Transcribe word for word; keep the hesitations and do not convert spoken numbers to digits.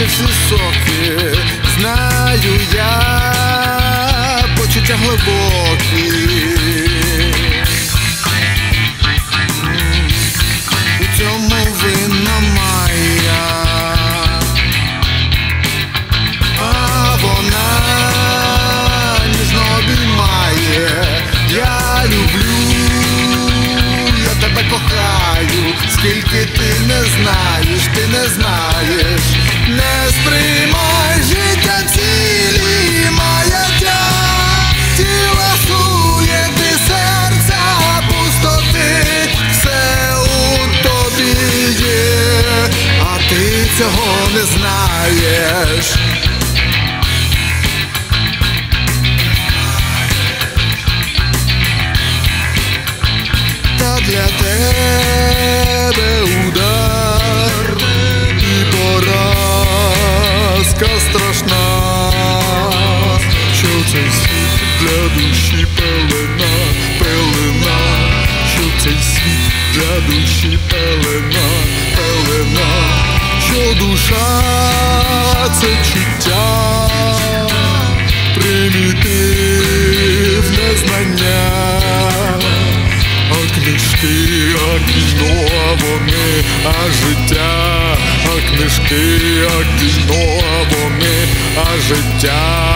всі соки, знаю я почуття глибокі. У цьому винна моя, а вона ніжно обіймає. Я люблю, я тебе кохаю, скільки ти не знаєш, ти не знаєш. Не сприймай життя цілі маяття, тіла суєти, серця пустоти, все у тобі є, а ти цього не знаєш. Та для тебе удар і поразка страшна, що цей світ для душі пелена, пелена, що цей світ для душі пелена, пелена, що душа це чуття, примітивне знання. А книжки, а кіно, а вони, а життя, а книжки, а кіно, а вони, а життя.